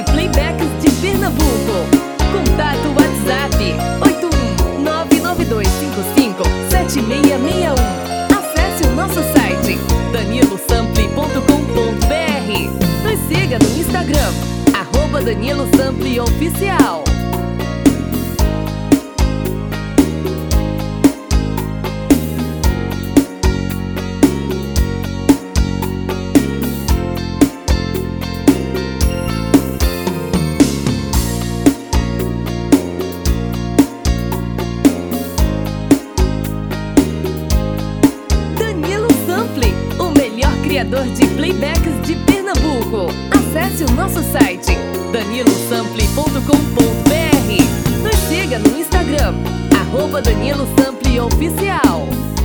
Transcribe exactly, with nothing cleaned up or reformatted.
de playbacks de Pernambuco. Contato WhatsApp oito um nove nove dois cinco cinco sete seis seis um. Acesse o nosso site danilo sample ponto com ponto br. Nos siga no Instagram, arroba Danilo Sample Oficial. Criador de playbacks de Pernambuco. Acesse o nosso site danilo sample ponto com ponto br. Nos siga no Instagram, arroba Danilo Sample Oficial.